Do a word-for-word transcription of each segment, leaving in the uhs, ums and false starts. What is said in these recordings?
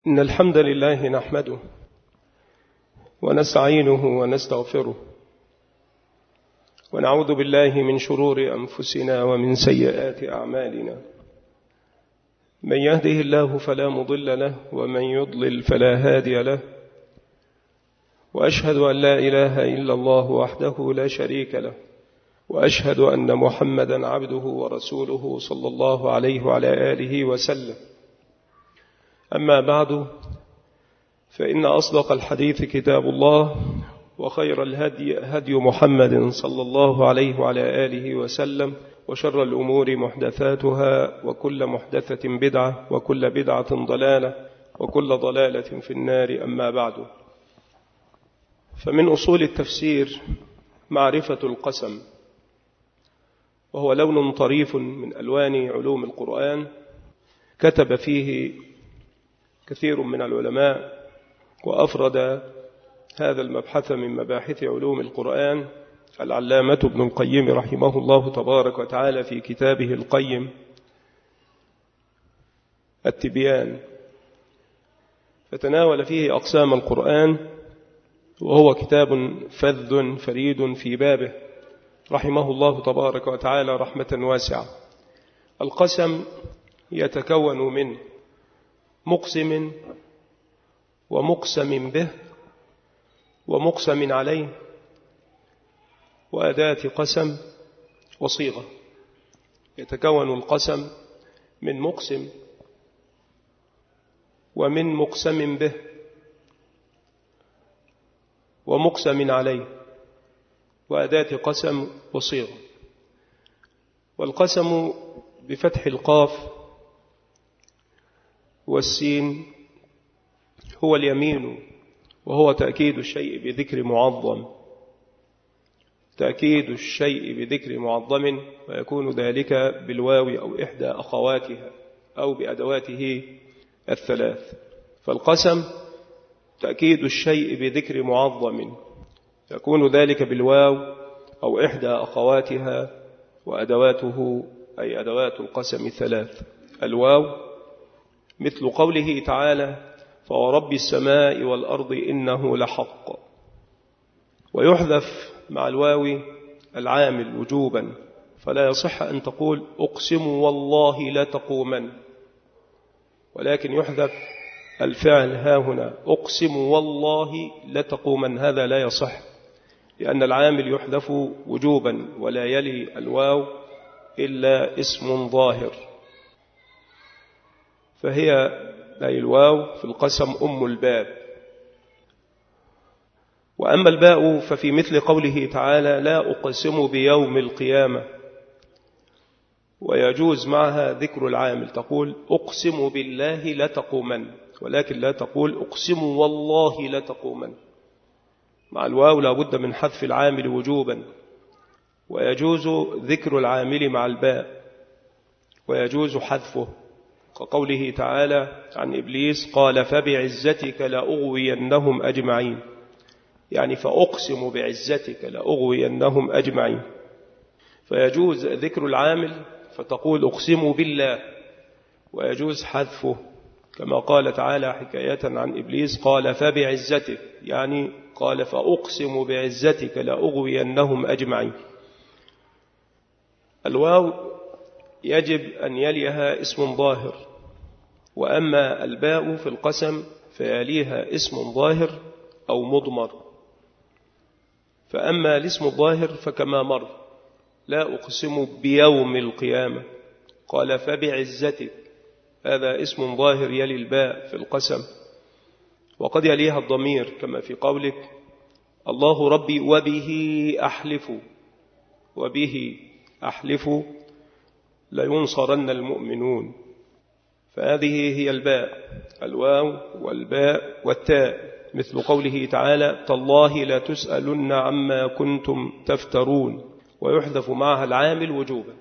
إن الحمد لله نحمده ونستعينه ونستغفره ونعوذ بالله من شرور أنفسنا ومن سيئات أعمالنا. من يهده الله فلا مضل له ومن يضلل فلا هادي له، وأشهد أن لا إله إلا الله وحده لا شريك له، وأشهد أن محمدا عبده ورسوله صلى الله عليه وعلى آله وسلم. أما بعد، فإن أصدق الحديث كتاب الله، وخير الهدي هدي محمد صلى الله عليه وعلى آله وسلم، وشر الأمور محدثاتها، وكل محدثة بدعة، وكل بدعة ضلالة، وكل ضلالة في النار. أما بعد، فمن أصول التفسير معرفة القسم، وهو لون طريف من ألوان علوم القرآن كتب فيه كثير من العلماء، وأفرد هذا المبحث من مباحث علوم القرآن العلامة ابن القيم رحمه الله تبارك وتعالى في كتابه القيم التبيان، فتناول فيه أقسام القرآن، وهو كتاب فذ فريد في بابه رحمه الله تبارك وتعالى رحمة واسعة. القسم يتكون من مقسم ومقسم به ومقسم عليه وأداة قسم وصيغة. يتكون القسم من مقسم ومن مقسم به ومقسم عليه وأداة قسم وصيغة. والقسم بفتح القاف والسين هو اليمين، وهو تأكيد الشيء بذكر معظم، تأكيد الشيء بذكر معظم، ويكون ذلك بالواو أو إحدى أخواتها أو بأدواته الثلاث. فالقسم تأكيد الشيء بذكر معظم، يكون ذلك بالواو أو إحدى أخواتها وأدواته أي أدوات القسم ثلاث. الواو مثل قوله تعالى: فورب السماء والأرض إنه لحق. ويحذف مع الواو العامل وجوبا، فلا يصح أن تقول أقسم والله لا تقومن، ولكن يحذف الفعل ها هنا أقسم والله لا تقومن، هذا لا يصح، لأن العامل يحذف وجوبا ولا يلي الواو إلا اسم ظاهر، فهي أي الواو في القسم أم الباب. وأما الباء ففي مثل قوله تعالى: لا أقسم بيوم القيامة، ويجوز معها ذكر العامل، تقول أقسم بالله لا تقومن، ولكن لا تقول أقسم والله لا تقومن. مع الواو لا بد من حذف العامل وجوبا، ويجوز ذكر العامل مع الباء، ويجوز حذفه، كقوله تعالى عن إبليس: قال فبعزتك لأغوينهم أجمعين، يعني فأقسم بعزتك لأغوينهم أجمعين. فيجوز ذكر العامل فتقول أقسم بالله، ويجوز حذفه، كما قال تعالى حكاية عن إبليس: قال فبعزتك، يعني قال فأقسم بعزتك لأغوينهم أجمعين. الواو يجب أن يليها اسم ظاهر، وأما الباء في القسم فيليها اسم ظاهر أو مضمر. فأما الاسم الظاهر فكما مر: لا أقسم بيوم القيامة، قال فبعزتك، هذا اسم ظاهر يلي الباء في القسم. وقد يليها الضمير كما في قولك: الله ربي وبه أحلف، وبه أحلف لينصرن المؤمنون. فهذه هي الباء، الواو والباء والتاء، مثل قوله تعالى: تالله لا تسألن عما كنتم تفترون، ويحذف معها العامل وجوبا.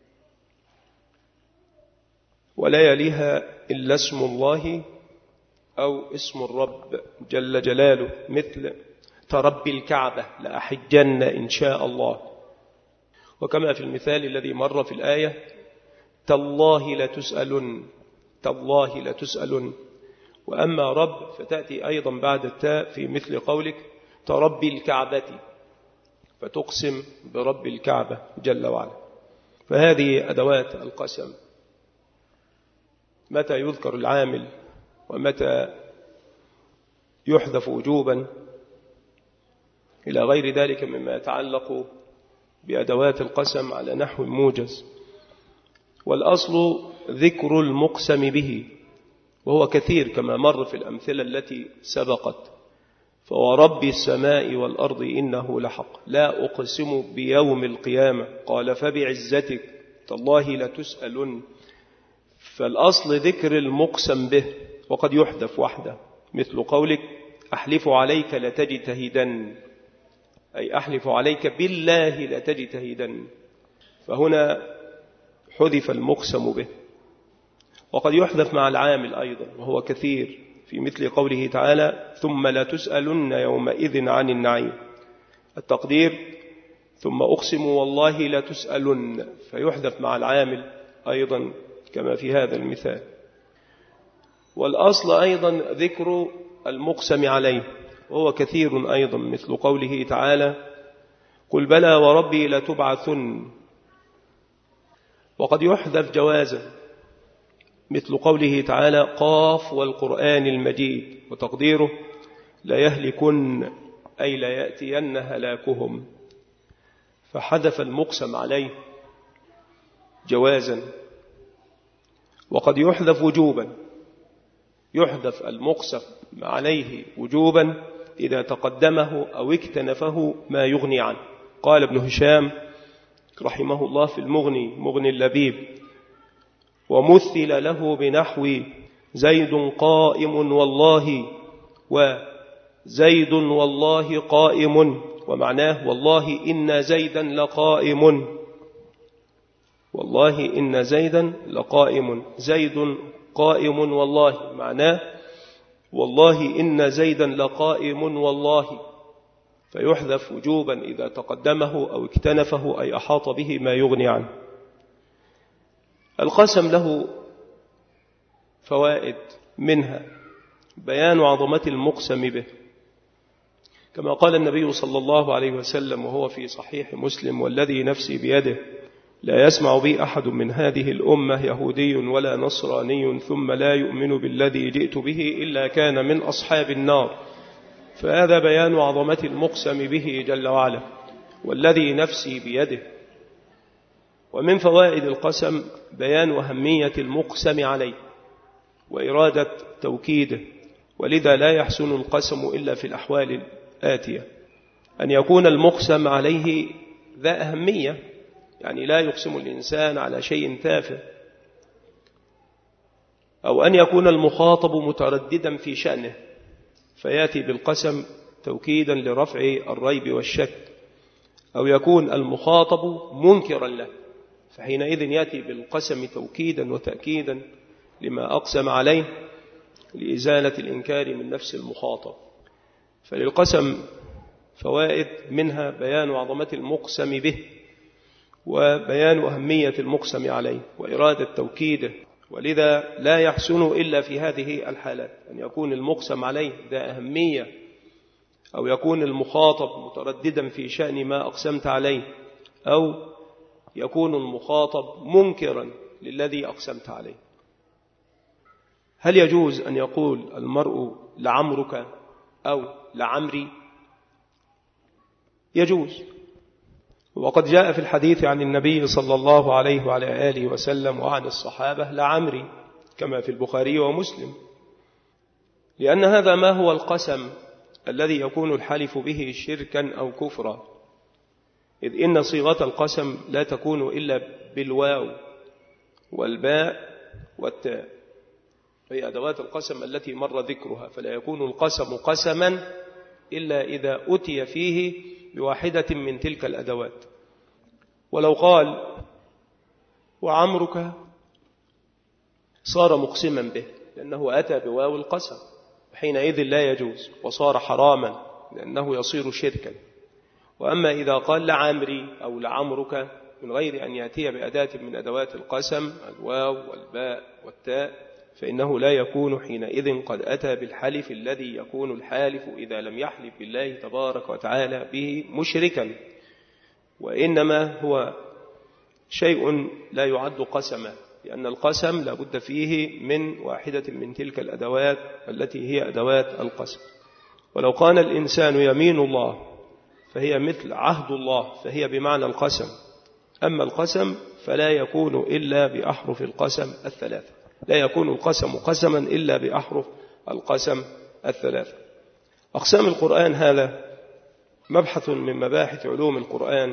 ولا يليها إلا اسم الله أو اسم الرب جل جلاله، مثل ترب الكعبة لأحجن إن شاء الله. وكما في المثال الذي مر في الآية: تالله لا تسألن، تالله لا تسألن، وأما رب فتأتي أيضا بعد التاء في مثل قولك تربي الكعبة، فتقسم برب الكعبة جل وعلا. فهذه أدوات القسم، متى يذكر العامل ومتى يحذف وجوبا إلى غير ذلك مما يتعلق بأدوات القسم على نحو موجز. والأصل ذكر المقسم به، وهو كثير كما مر في الأمثلة التي سبقت. فورب السماء والأرض إنه لحق لا أقسم بيوم القيامة، قال فبعزتك تالله لتسألن. فالأصل ذكر المقسم به، وقد يحذف وحده مثل قولك أحلف عليك لتجتهدن، أي أحلف عليك بالله لتجتهدن، فهنا حذف المقسم به. وقد يحذف مع العامل أيضا وهو كثير في مثل قوله تعالى ثم لا تسألن يومئذ عن النعيم، التقدير ثم أقسم والله لا تسألن، فيحذف مع العامل أيضا كما في هذا المثال. والأصل أيضا ذكر المقسم عليه، وهو كثير أيضا مثل قوله تعالى قل بلى وربي لتبعثن. وقد يحذف جوازا مثل قوله تعالى قاف والقرآن المجيد، وتقديره لا يهلكن أي لا يأتين هلاكهم، فحذف المقسم عليه جوازا. وقد يحذف وجوبا، يحذف المقسم عليه وجوبا إذا تقدمه أو اكتنفه ما يغني عنه. قال ابن هشام رحمه الله في المغني مغني اللبيب ومثل له بنحو زيد قائم والله، وزيد والله قائم، ومعناه والله إن زيدا لقائم، والله إن زيدا لقائم، زيد قائم والله، معناه والله إن زيدا لقائم والله، فيحذف وجوبا إذا تقدمه أو اكتنفه أي أحاط به ما يغني عنه. القسم له فوائد، منها بيان عظمة المقسم به، كما قال النبي صلى الله عليه وسلم وهو في صحيح مسلم والذي نفسي بيده لا يسمع بي أحد من هذه الأمة يهودي ولا نصراني ثم لا يؤمن بالذي جئت به إلا كان من أصحاب النار. فهذا بيان عظمة المقسم به جل وعلا والذي نفسي بيده. ومن فوائد القسم بيان أهمية المقسم عليه وإرادة توكيده، ولذا لا يحسن القسم إلا في الأحوال الآتية: أن يكون المقسم عليه ذا أهمية، يعني لا يقسم الإنسان على شيء تافه، أو أن يكون المخاطب مترددا في شأنه فيأتي بالقسم توكيدا لرفع الريب والشك، أو يكون المخاطب منكرا له فحينئذ يأتي بالقسم توكيدا وتأكيدا لما أقسم عليه لإزالة الإنكار من نفس المخاطب. فللقسم فوائد، منها بيان عظمة المقسم به، وبيان أهمية المقسم عليه، وإرادة توكيده، ولذا لا يحسن إلا في هذه الحالات: أن يكون المقسم عليه ذا أهمية، أو يكون المخاطب مترددا في شأن ما أقسمت عليه، أو يكون المخاطب منكرا للذي أقسمت عليه. هل يجوز أن يقول المرء لعمرك أو لعمري؟ يجوز، وقد جاء في الحديث عن النبي صلى الله عليه وعلى آله وسلم وعن الصحابة لعمري كما في البخاري ومسلم، لأن هذا ما هو القسم الذي يكون الحلف به شركا أو كفرا، إذ إن صيغة القسم لا تكون إلا بالواو والباء والتاء، هي أدوات القسم التي مر ذكرها، فلا يكون القسم قسما إلا إذا أتي فيه بواحدة من تلك الأدوات. ولو قال وعمرك صار مقسما به لأنه أتى بواو القسم، حينئذ لا يجوز وصار حراما لأنه يصير شركا. وأما إذا قال لعمري أو لعمرك من غير أن يأتي بأداة من أدوات القسم الواو والباء والتاء فإنه لا يكون حينئذ قد أتى بالحلف الذي يكون الحالف إذا لم يحلف بالله تبارك وتعالى به مشركا، وإنما هو شيء لا يعد قسما، لأن القسم لا بد فيه من واحدة من تلك الأدوات التي هي أدوات القسم. ولو قال الإنسان يمين الله فهي مثل عهد الله، فهي بمعنى القسم. أما القسم فلا يكون إلا بأحرف القسم الثلاثة، لا يكون القسم قسما إلا بأحرف القسم الثلاثة. أقسام القرآن هذا مبحث من مباحث علوم القرآن،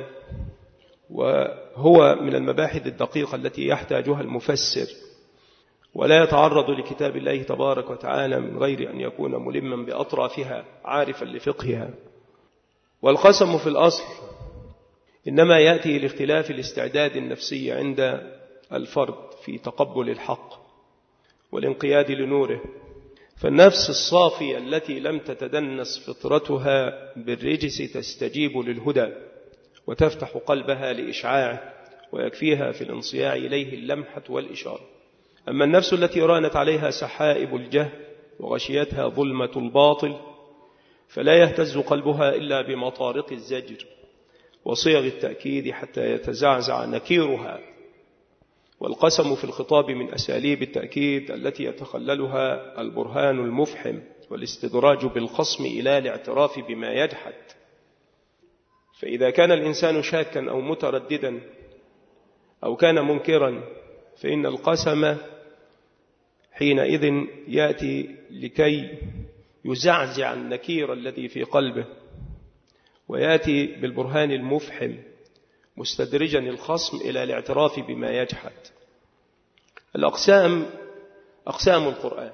وهو من المباحث الدقيقة التي يحتاجها المفسر، ولا يتعرض لكتاب الله تبارك وتعالى من غير أن يكون ملما بأطرافها عارفا لفقهها. والقسم في الأصل إنما يأتي لاختلاف الاستعداد النفسي عند الفرد في تقبل الحق والانقياد لنوره، فالنفس الصافية التي لم تتدنس فطرتها بالرجس تستجيب للهدى وتفتح قلبها لإشعاعه، ويكفيها في الانصياع إليه اللمحة والإشارة. أما النفس التي رانت عليها سحائب الجهل وغشيتها ظلمة الباطل فلا يهتز قلبها إلا بمطارق الزجر وصيغ التأكيد حتى يتزعزع نكيرها. والقسم في الخطاب من أساليب التأكيد التي يتخللها البرهان المفحم والاستدراج بالخصم إلى الاعتراف بما يجحد. فإذا كان الإنسان شاكا أو مترددا أو كان منكرا فإن القسم حينئذ يأتي لكي يزعزع النكير الذي في قلبه، ويأتي بالبرهان المفحم مستدرجا الخصم إلى الاعتراف بما يجحد. الأقسام أقسام القرآن.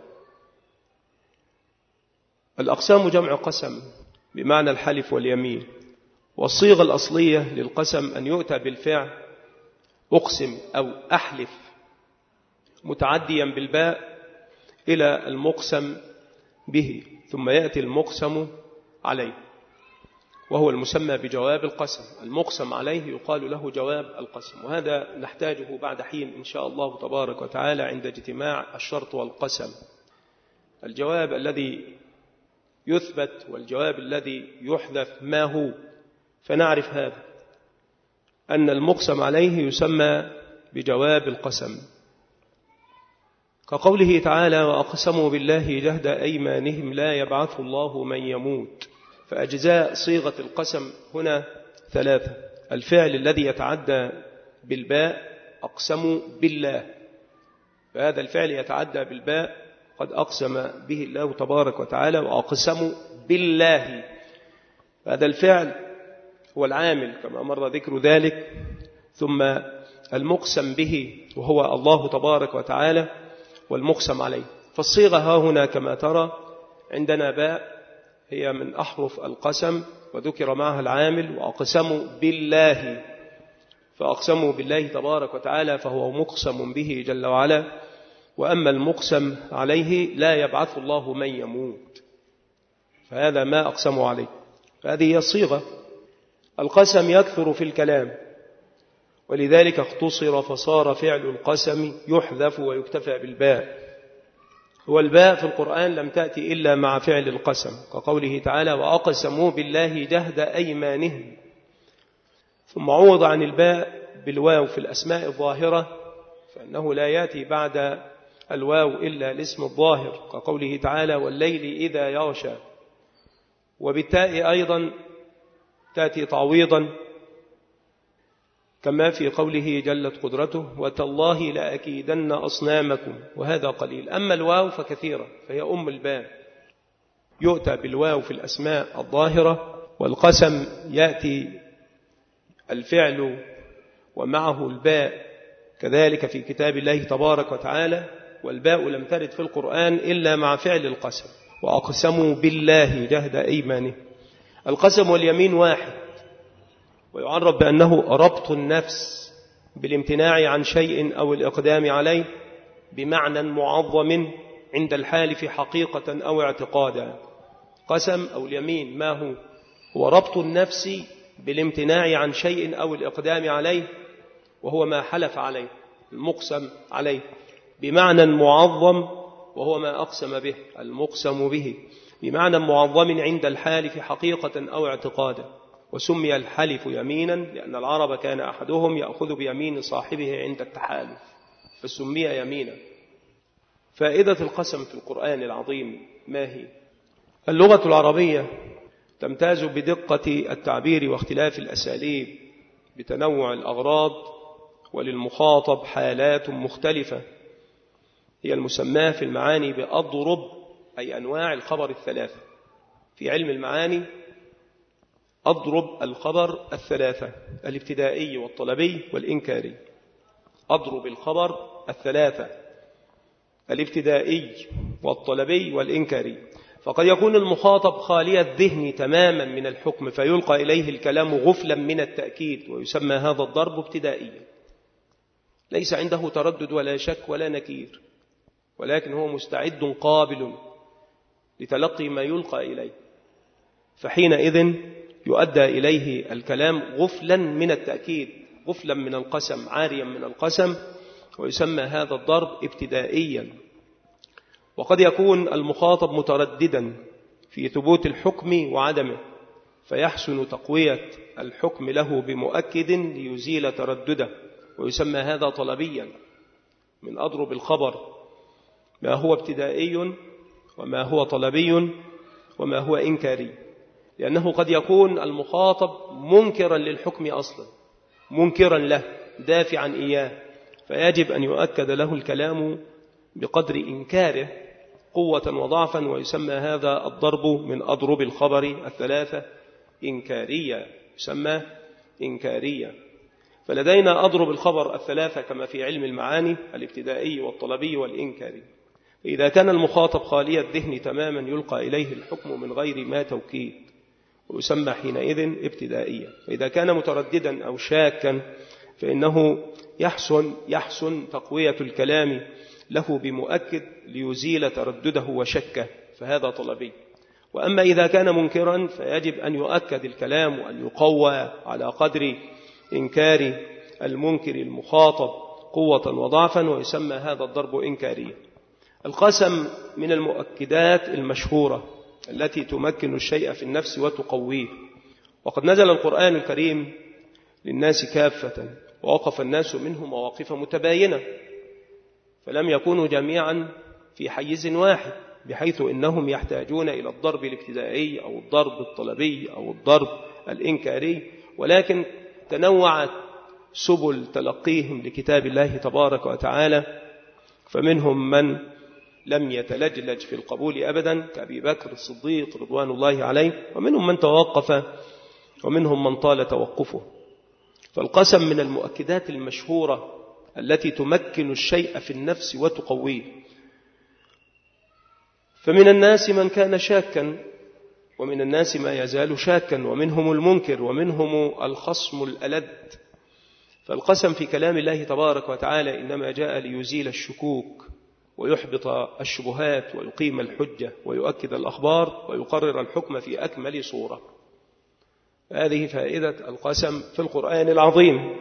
الأقسام جمع قسم بمعنى الحلف واليمين، والصيغة الأصلية للقسم أن يؤتى بالفعل أقسم أو أحلف متعديا بالباء إلى المقسم به، ثم يأتي المقسم عليه وهو المسمى بجواب القسم. المقسم عليه يقال له جواب القسم، وهذا نحتاجه بعد حين إن شاء الله تبارك وتعالى عند اجتماع الشرط والقسم. الجواب الذي يثبت والجواب الذي يحذف ما هو، فنعرف هذا أن المقسم عليه يسمى بجواب القسم، كقوله تعالى وأقسموا بالله جهد أيمانهم لا يبعث الله من يموت. فأجزاء صيغة القسم هنا ثلاثة: الفعل الذي يتعدى بالباء أقسموا بالله، فهذا الفعل يتعدى بالباء قد أقسم به الله تبارك وتعالى وأقسموا بالله، هذا الفعل هو العامل كما مر ذكر ذلك. ثم المقسم به وهو الله تبارك وتعالى والمقسم عليه. فالصيغة ها هنا كما ترى عندنا باء هي من أحرف القسم وذكر معها العامل وأقسموا بالله، فأقسموا بالله تبارك وتعالى فهو مقسم به جل وعلا. وأما المقسم عليه لا يبعث الله من يموت، فهذا ما أقسموا عليه، فهذه هي الصيغة. القسم يكثر في الكلام، ولذلك اختصر فصار فعل القسم يحذف ويكتفى بالباء. والباء في القرآن لم تأتي إلا مع فعل القسم، كقوله تعالى وأقسموا بالله جهد أيمانهم، ثم عوض عن الباء بالواو في الأسماء الظاهرة، فإنه لا يأتي بعد الواو إلا الاسم الظاهر، كقوله تعالى والليل إذا يغشى. وبالتاء أيضا تأتي تعويضا كما في قوله جلت قدرته وتالله لأكيدن أصنامكم، وهذا قليل. أما الواو فكثيرة، فهي أم الباء، يؤتى بالواو في الأسماء الظاهرة. والقسم يأتي الفعل ومعه الباء كذلك في كتاب الله تبارك وتعالى، والباء لم ترد في القرآن إلا مع فعل القسم وأقسموا بالله جهد أيمانه. القسم واليمين واحد، ويعرف بأنه ربط النفس بالامتناع عن شيء أو الإقدام عليه بمعنى معظم عند الحالف حقيقة أو اعتقادا. قسم أو اليمين ما هو؟ هو ربط النفس بالامتناع عن شيء أو الإقدام عليه، وهو ما حلف عليه المقسم عليه بمعنى معظم وهو ما أقسم به، المقسم به بمعنى معظم عند الحالف حقيقة أو اعتقادا. وسمي الحلف يمينا لأن العرب كان أحدهم يأخذ بيمين صاحبه عند التحالف فسمي يمينا. فائدة القسم في القرآن العظيم ما هي؟ اللغة العربية تمتاز بدقة التعبير واختلاف الأساليب بتنوع الأغراض، وللمخاطب حالات مختلفة هي المسماة في المعاني بأضرب، أي أنواع الخبر الثلاثة. في علم المعاني أضرب الخبر الثلاثة: الابتدائي والطلبي والإنكاري. أضرب الخبر الثلاثة: الابتدائي والطلبي والإنكاري. فقد يكون المخاطب خالي الذهن تماما من الحكم فيلقى إليه الكلام غفلا من التأكيد، ويسمى هذا الضرب ابتدائيا، ليس عنده تردد ولا شك ولا نكير، ولكن هو مستعد قابل لتلقي ما يلقى إليه، فحينئذ يؤدى إليه الكلام غفلا من التأكيد، غفلا من القسم، عاريا من القسم، ويسمى هذا الضرب ابتدائيا. وقد يكون المخاطب مترددا في ثبوت الحكم وعدمه، فيحسن تقوية الحكم له بمؤكد ليزيل تردده، ويسمى هذا طلبيا. من أضرب الخبر ما هو ابتدائي وما هو طلبي وما هو إنكاري، لأنه قد يكون المخاطب منكرا للحكم أصلا، منكرا له، دافعا إياه، فيجب أن يؤكد له الكلام بقدر إنكاره قوة وضعفا، ويسمى هذا الضرب من أضرب الخبر الثلاثة إنكارية، يسمى إنكارية. فلدينا أضرب الخبر الثلاثة كما في علم المعاني: الابتدائي والطلبي والإنكاري. إذا كان المخاطب خالي الذهن تماما يلقى إليه الحكم من غير ما توكيد، ويسمى حينئذ ابتدائية. فإذا كان مترددا أو شاكا فإنه يحسن, يحسن تقوية الكلام له بمؤكد ليزيل تردده وشكه، فهذا طلبي. وأما إذا كان منكرا فيجب أن يؤكد الكلام وأن يقوى على قدر إنكار المنكر المخاطب قوة وضعفا، ويسمى هذا الضرب إنكاريا. القسم من المؤكدات المشهورة التي تمكن الشيء في النفس وتقويه. وقد نزل القرآن الكريم للناس كافة، ووقف الناس منه مواقف متباينة، فلم يكونوا جميعا في حيز واحد، بحيث إنهم يحتاجون إلى الضرب الابتدائي أو الضرب الطلبي أو الضرب الإنكاري، ولكن تنوعت سبل تلقيهم لكتاب الله تبارك وتعالى. فمنهم من لم يتلجلج في القبول أبدا كأبي بكر الصديق رضوان الله عليه، ومنهم من توقف، ومنهم من طال توقفه. فالقسم من المؤكدات المشهورة التي تمكن الشيء في النفس وتقويه. فمن الناس من كان شاكا، ومن الناس ما يزال شاكا، ومنهم المنكر، ومنهم الخصم الألد. فالقسم في كلام الله تبارك وتعالى إنما جاء ليزيل الشكوك ويحبط الشبهات ويقيم الحجة ويؤكد الأخبار ويقرر الحكم في أكمل صورة. هذه فائدة القسم في القرآن العظيم.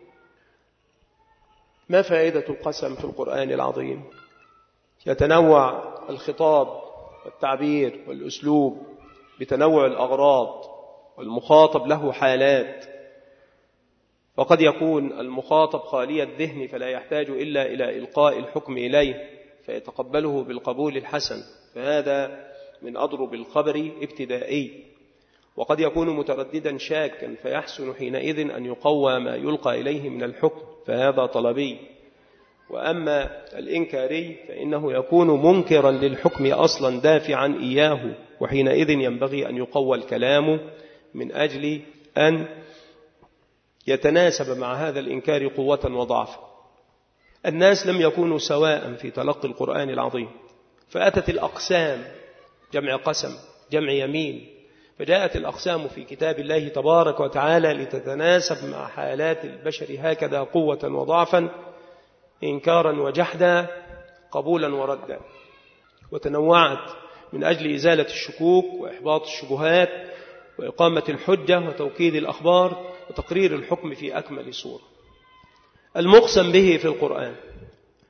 ما فائدة القسم في القرآن العظيم؟ يتنوع الخطاب والتعبير والأسلوب بتنوع الأغراض، والمخاطب له حالات. وقد يكون المخاطب خالي الذهن فلا يحتاج إلا إلى إلقاء الحكم إليه فيتقبله بالقبول الحسن، فهذا من أضرب الخبر ابتدائي. وقد يكون مترددا شاكا فيحسن حينئذ أن يقوى ما يلقى إليه من الحكم، فهذا طلبي. وأما الإنكاري فإنه يكون منكرا للحكم أصلا دافعا إياه، وحينئذ ينبغي أن يقوى الكلام من أجل أن يتناسب مع هذا الإنكار قوة وضعفا. الناس لم يكونوا سواء في تلقي القرآن العظيم، فأتت الأقسام، جمع قسم، جمع يمين، فجاءت الأقسام في كتاب الله تبارك وتعالى لتتناسب مع حالات البشر هكذا قوة وضعفا، إنكارا وجحدا، قبولا وردا، وتنوعت من أجل إزالة الشكوك وإحباط الشبهات وإقامة الحجة وتوكيد الأخبار وتقرير الحكم في أكمل صورة. المقسم به في القرآن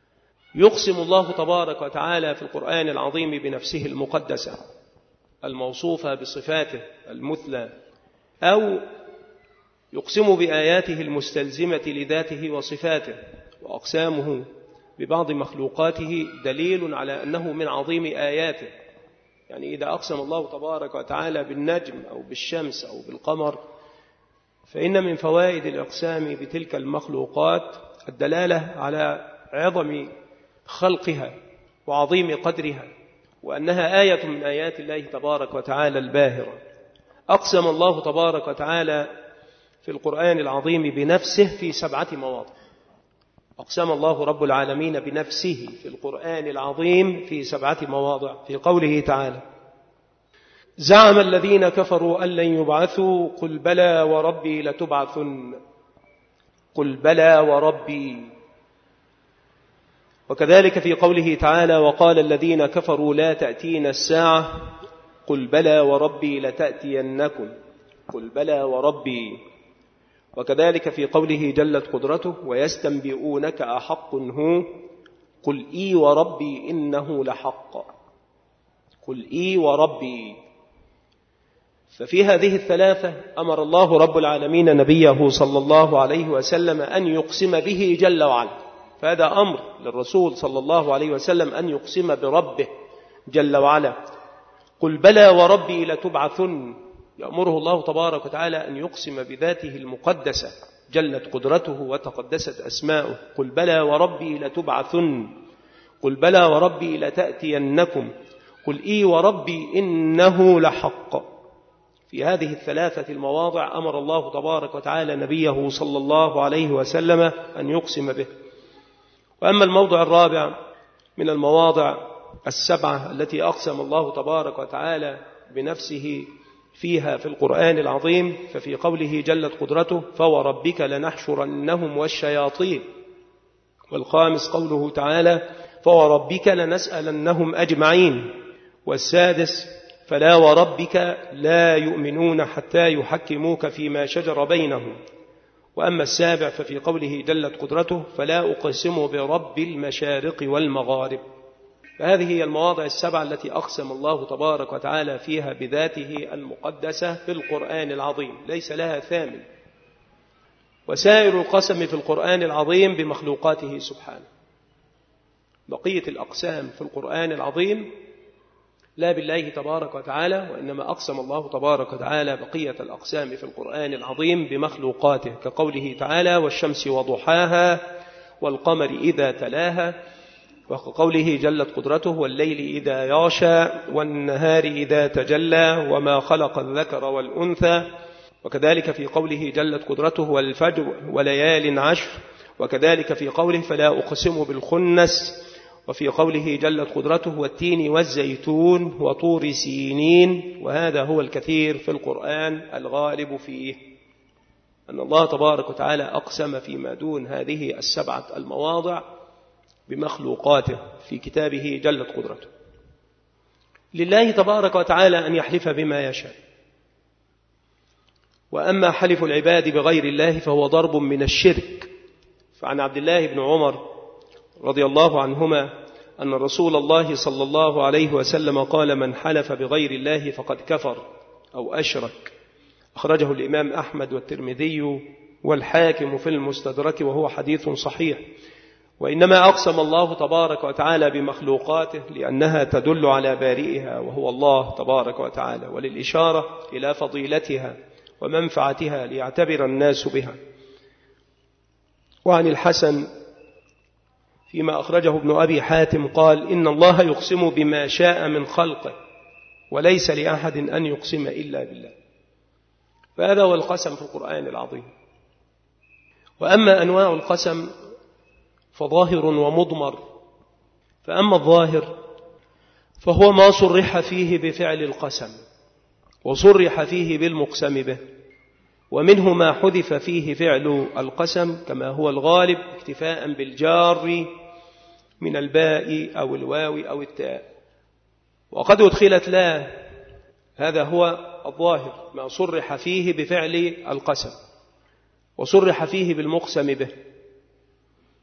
يقسم الله تبارك وتعالى في القرآن العظيم بنفسه المقدسة الموصوفة بصفاته المثلى، أو يقسم بآياته المستلزمة لذاته وصفاته. وأقسامه ببعض مخلوقاته دليل على أنه من عظيم آياته. يعني إذا أقسم الله تبارك وتعالى بالنجم أو بالشمس أو بالقمر، فإن من فوائد الإقسام بتلك المخلوقات الدلالة على عظم خلقها وعظيم قدرها، وأنها آية من آيات الله تبارك وتعالى الباهرة. أقسم الله تبارك وتعالى في القرآن العظيم بنفسه في سبعة مواضع. أقسم الله رب العالمين بنفسه في القرآن العظيم في سبعة مواضع، في قوله تعالى: زعم الذين كفروا أن لن يبعثوا قل بلى وربي لتبعثن، قل بلى وربي. وكذلك في قوله تعالى: وقال الذين كفروا لا تأتينا الساعة قل بلى وربي لتأتينكم، قل بلى وربي. وكذلك في قوله جلت قدرته: ويستنبئونك أحق هو قل إي وربي إنه لحق، قل إي وربي. ففي هذه الثلاثة أمر الله رب العالمين نبيه صلى الله عليه وسلم أن يقسم به جل وعلا، فهذا أمر للرسول صلى الله عليه وسلم أن يقسم بربه جل وعلا. قل بلى وربي لتبعثن، يأمره الله تبارك وتعالى أن يقسم بذاته المقدسة جلت قدرته وتقدست أسماؤه. قل بلى وربي لتبعثن، قل بلى وربي لتأتينكم، قل إي وربي إنه لحق. في هذه الثلاثة المواضع أمر الله تبارك وتعالى نبيه صلى الله عليه وسلم أن يقسم به. وأما الموضع الرابع من المواضع السبعة التي أقسم الله تبارك وتعالى بنفسه فيها في القرآن العظيم، ففي قوله جلت قدرته: فوربك لنحشرنهم والشياطين. والخامس قوله تعالى: فوربك لنسألنهم أجمعين. والسادس: فلا وربك لا يؤمنون حتى يحكموك فيما شجر بينهم. وأما السابع ففي قوله جلت قدرته: فلا أقسم برب المشارق والمغارب. فهذه هي المواضع السبع التي أقسم الله تبارك وتعالى فيها بذاته المقدسة في القرآن العظيم، ليس لها ثامن. وسائر القسم في القرآن العظيم بمخلوقاته سبحانه. بقية الأقسام في القرآن العظيم لا بالله تبارك وتعالى، وإنما أقسم الله تبارك وتعالى بقية الأقسام في القرآن العظيم بمخلوقاته، كقوله تعالى: والشمس وضحاها والقمر إذا تلاها. وقوله جلت قدرته: والليل إذا يغشى والنهار إذا تجلى وما خلق الذكر والأنثى. وكذلك في قوله جلت قدرته: والفجر وليال عشر. وكذلك في قوله: فلا أقسم بالخنس. وفي قوله جلت قدرته: والتين والزيتون وطور سينين. وهذا هو الكثير في القرآن الغالب فيه، أن الله تبارك وتعالى أقسم فيما دون هذه السبعة المواضع بمخلوقاته في كتابه جلت قدرته. لله تبارك وتعالى أن يحلف بما يشاء، وأما حلف العباد بغير الله فهو ضرب من الشرك. فعن عبد الله بن عمر رضي الله عنهما أن رسول الله صلى الله عليه وسلم قال: من حلف بغير الله فقد كفر أو أشرك. أخرجه الإمام أحمد والترمذي والحاكم في المستدرك، وهو حديث صحيح. وإنما أقسم الله تبارك وتعالى بمخلوقاته لأنها تدل على بارئها وهو الله تبارك وتعالى، وللإشارة إلى فضيلتها ومنفعتها ليعتبر الناس بها. وعن الحسن فيما أخرجه ابن أبي حاتم قال: إن الله يقسم بما شاء من خلقه وليس لأحد أن يقسم إلا بالله. فهذا هو القسم في القرآن العظيم. وأما أنواع القسم فظاهر ومضمر. فأما الظاهر فهو ما صرح فيه بفعل القسم وصرح فيه بالمقسم به، ومنه ما حذف فيه فعل القسم كما هو الغالب اكتفاء بالجار من الباء أو الواو أو التاء. وقد أدخلت لا، هذا هو الظاهر، ما صرح فيه بفعل القسم وصرح فيه بالمقسم به.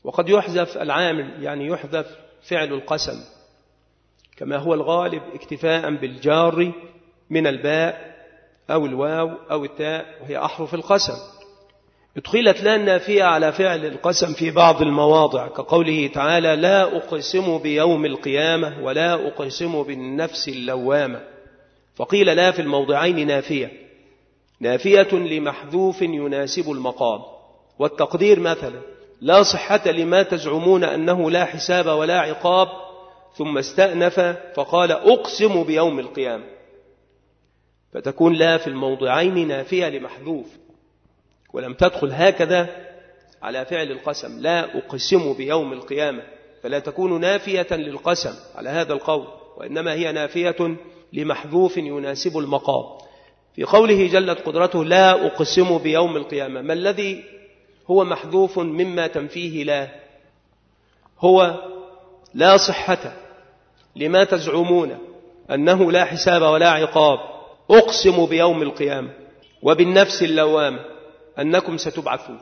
وقد يحذف العامل، يعني يحذف فعل القسم كما هو الغالب اكتفاء بالجار من الباء أو الواو أو التاء، وهي أحرف القسم. ادخلت لا النافية على فعل القسم في بعض المواضع، كقوله تعالى لا أقسم بيوم القيامة ولا أقسم بالنفس اللوامة، فقيل لا في الموضعين نافية نافية لمحذوف يناسب المقام. والتقدير مثلا لا صحة لما تزعمون أنه لا حساب ولا عقاب، ثم استأنف فقال أقسم بيوم القيامة، فتكون لا في الموضعين نافية لمحذوف، ولم تدخل هكذا على فعل القسم لا أقسم بيوم القيامة، فلا تكون نافية للقسم على هذا القول، وإنما هي نافية لمحذوف يناسب المقام. في قوله جلت قدرته لا أقسم بيوم القيامة، ما الذي هو محذوف مما تنفيه لا؟ هو لا صحة لما تزعمون أنه لا حساب ولا عقاب، أقسم بيوم القيامة وبالنفس اللوامة أنكم ستبعثون،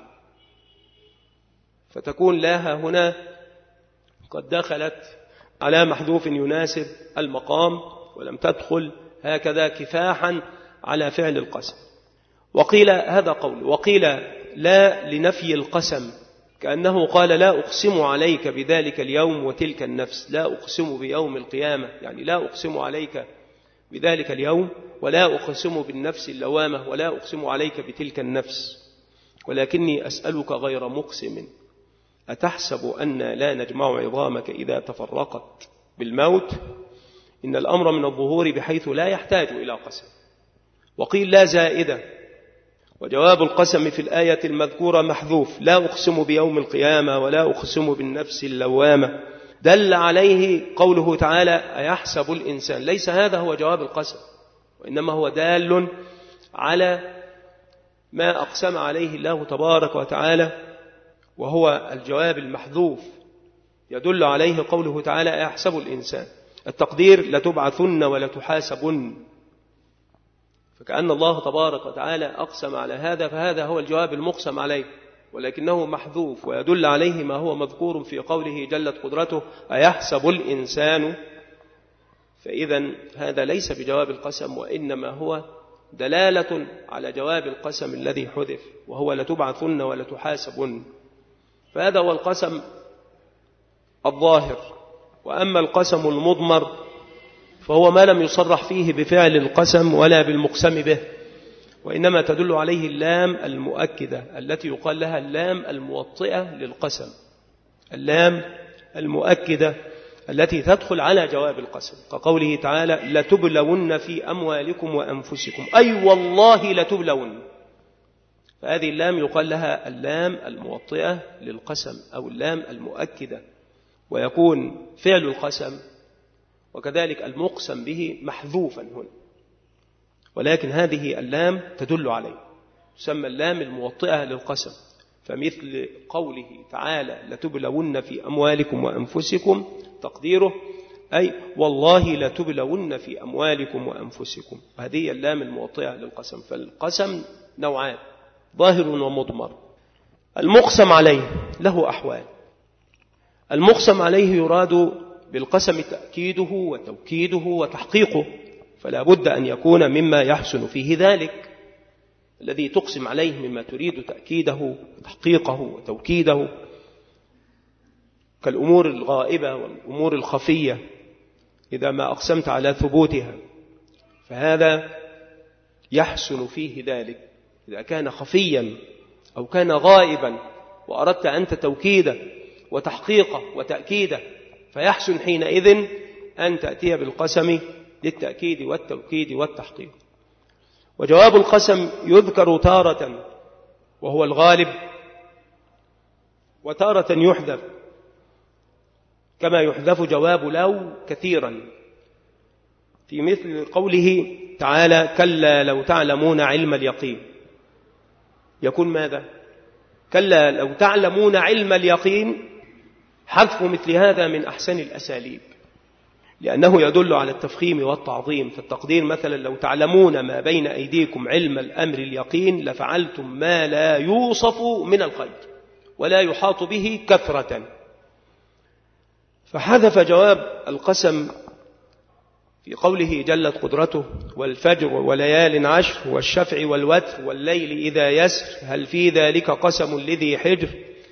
فتكون لاها هنا قد دخلت على محذوف يناسب المقام، ولم تدخل هكذا كفاحا على فعل القسم. وقيل هذا قول، وقيل لا لنفي القسم، كأنه قال لا أقسم عليك بذلك اليوم وتلك النفس، لا أقسم بيوم القيامة يعني لا أقسم عليك بذلك اليوم، ولا أقسم بالنفس اللوامة، ولا أقسم عليك بتلك النفس، ولكني أسألك غير مقسم، أتحسب أن لا نجمع عظامك إذا تفرقت بالموت؟ إن الأمر من الظهور بحيث لا يحتاج إلى قسم. وقيل لا زائدة، وجواب القسم في الآية المذكورة محذوف لا أقسم بيوم القيامة ولا أقسم بالنفس اللوامة، دل عليه قوله تعالى أيحسب الإنسان، ليس هذا هو جواب القسم، وإنما هو دال على ما أقسم عليه الله تبارك وتعالى، وهو الجواب المحذوف، يدل عليه قوله تعالى أيحسب الإنسان. التقدير لتبعثن ولتحاسبن، فكأن الله تبارك وتعالى أقسم على هذا، فهذا هو الجواب المقسم عليه، ولكنه محذوف، ويدل عليه ما هو مذكور في قوله جلت قدرته أيحسب الإنسان، فإذا هذا ليس بجواب القسم، وإنما هو دلالة على جواب القسم الذي حذف، وهو لتبعثن ولتحاسبن، فهذا هو القسم الظاهر. وأما القسم المضمر فهو ما لم يصرح فيه بفعل القسم ولا بالمقسم به، وإنما تدل عليه اللام المؤكدة التي يقال لها اللام الموطئة للقسم، اللام المؤكدة التي تدخل على جواب القسم، كقوله تعالى لتبلون في أموالكم وأنفسكم، أي والله لتبلون، فهذه اللام يقال لها اللام الموطئة للقسم أو اللام المؤكدة، ويكون فعل القسم وكذلك المقسم به محذوفا هنا، ولكن هذه اللام تدل عليه، تسمى اللام الموطئة للقسم. فمثل قوله تعالى لتبلون في أموالكم وأنفسكم، تقديره أي والله لتبلون في أموالكم وأنفسكم، هذه اللام الموطئة للقسم. فالقسم نوعان، ظاهر ومضمر. المقسم عليه له أحوال، المقسم عليه يراد بالقسم تأكيده وتوكيده وتحقيقه، فلا بد أن يكون مما يحسن فيه ذلك الذي تقسم عليه، مما تريد تأكيده وتحقيقه وتوكيده، كالأمور الغائبة والأمور الخفية، إذا ما أقسمت على ثبوتها فهذا يحسن فيه ذلك. إذا كان خفيا أو كان غائبا وأردت أنت توكيده وتحقيقه وتأكيده، فيحسن حينئذ أن تأتي بالقسم للتأكيد والتوكيد والتحقيق. وجواب القسم يذكر تارة وهو الغالب، وتارة يحذف، كما يحذف جواب لو كثيرا، في مثل قوله تعالى كلا لو تعلمون علم اليقين، يكون ماذا؟ كلا لو تعلمون علم اليقين. حذف مثل هذا من أحسن الأساليب، لأنه يدل على التفخيم والتعظيم. فالتقدير مثلا لو تعلمون ما بين أيديكم علم الأمر اليقين لفعلتم ما لا يوصف من الخير، ولا يحاط به كثرة. فحذف جواب القسم في قوله جلت قدرته والفجر وليال عشر والشفع والوتر والليل إذا يسر هل في ذلك قسم لذي حجر.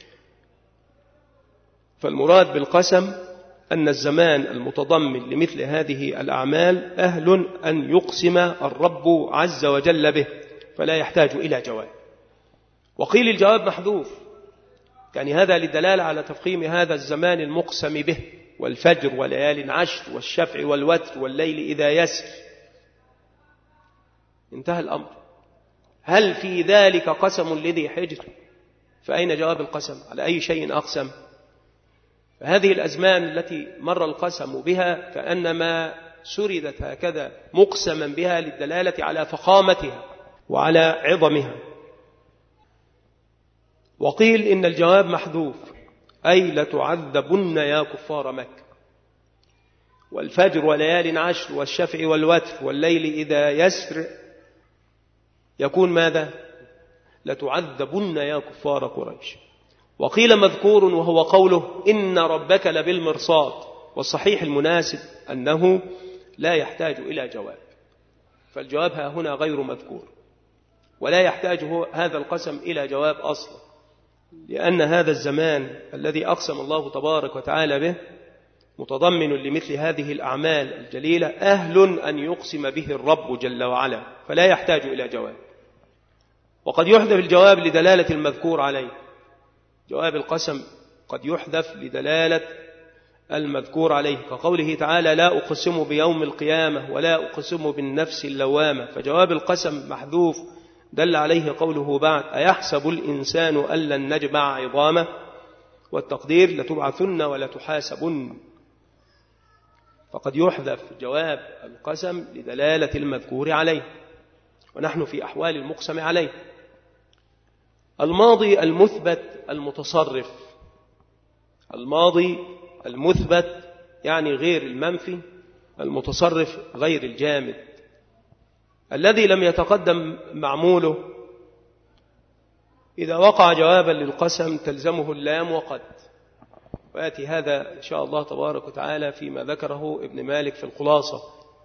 فالمراد بالقسم أن الزمان المتضمن لمثل هذه الأعمال أهل أن يقسم الرب عز وجل به، فلا يحتاج إلى جواب. وقيل الجواب محذوف، يعني هذا للدلالة على تفخيم هذا الزمان المقسم به، والفجر وليال عشر والشفع والوتر والليل إذا يسر. انتهى الأمر. هل في ذلك قسم لذي حجر؟ فأين جواب القسم؟ على أي شيء أقسم؟ فهذه الأزمان التي مر القسم بها كأنما سردت هكذا مقسما بها للدلالة على فخامتها وعلى عظمها. وقيل إن الجواب محذوف، أي لتعذبن يا كفار مكة. والفجر وليال عشر والشفع والوتر والليل إذا يسر يكون ماذا؟ لتعذبن يا كفار قريش. وقيل مذكور وهو قوله إن ربك لبالمرصاد، والصحيح المناسب أنه لا يحتاج إلى جواب، فالجواب ها هنا غير مذكور، ولا يحتاج هذا القسم إلى جواب أصلا، لأن هذا الزمان الذي أقسم الله تبارك وتعالى به متضمن لمثل هذه الأعمال الجليلة أهل أن يقسم به الرب جل وعلا، فلا يحتاج إلى جواب. وقد يحذف الجواب لدلالة المذكور عليه، جواب القسم قد يحذف لدلالة المذكور عليه، كقوله تعالى لا أقسم بيوم القيامة ولا أقسم بالنفس اللوامة، فجواب القسم محذوف دل عليه قوله بعد أيحسب الإنسان أن لن نجمع عظامه، والتقدير لتبعثن ولتحاسبن. فقد يحذف جواب القسم لدلالة المذكور عليه، ونحن في أحوال المقسم عليه. الماضي المثبت المتصرف، الماضي المثبت يعني غير المنفي، المتصرف غير الجامد، الذي لم يتقدم معموله إذا وقع جوابا للقسم تلزمه اللام وقد، ويأتي هذا إن شاء الله تبارك وتعالى فيما ذكره ابن مالك في الخلاصة.